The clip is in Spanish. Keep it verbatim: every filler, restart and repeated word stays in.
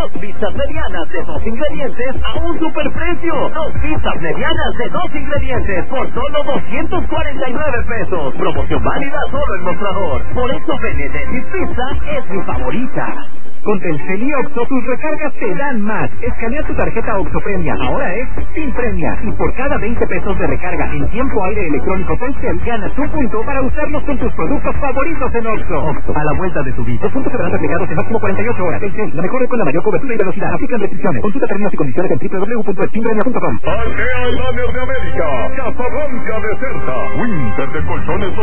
Dos pizzas medianas de dos ingredientes a un superprecio. Dos pizzas medianas de dos ingredientes por solo doscientos cuarenta y nueve pesos. Promoción válida solo en Mostrador. Por eso Benedetti Pizza es mi favorita. Con Telcel y Oxxo, tus recargas te dan más. Escanea tu tarjeta Oxxo Premia. Ahora es Sin Premia. Y por cada veinte pesos de recarga en tiempo aire electrónico Telcel, ganas un punto para usarlos con tus productos favoritos en Oxxo. Oxxo, a la vuelta de tu vida. Los puntos serán aplicados en máximo cuarenta y ocho horas. Telcel, la mejor red con la mayor cobertura y velocidad. Aplican restricciones. Consulta términos y condiciones en doble u doble u doble u punto sinpremia punto com. Parquea el Banner de América. Casablanca de Certa. Winter de colchones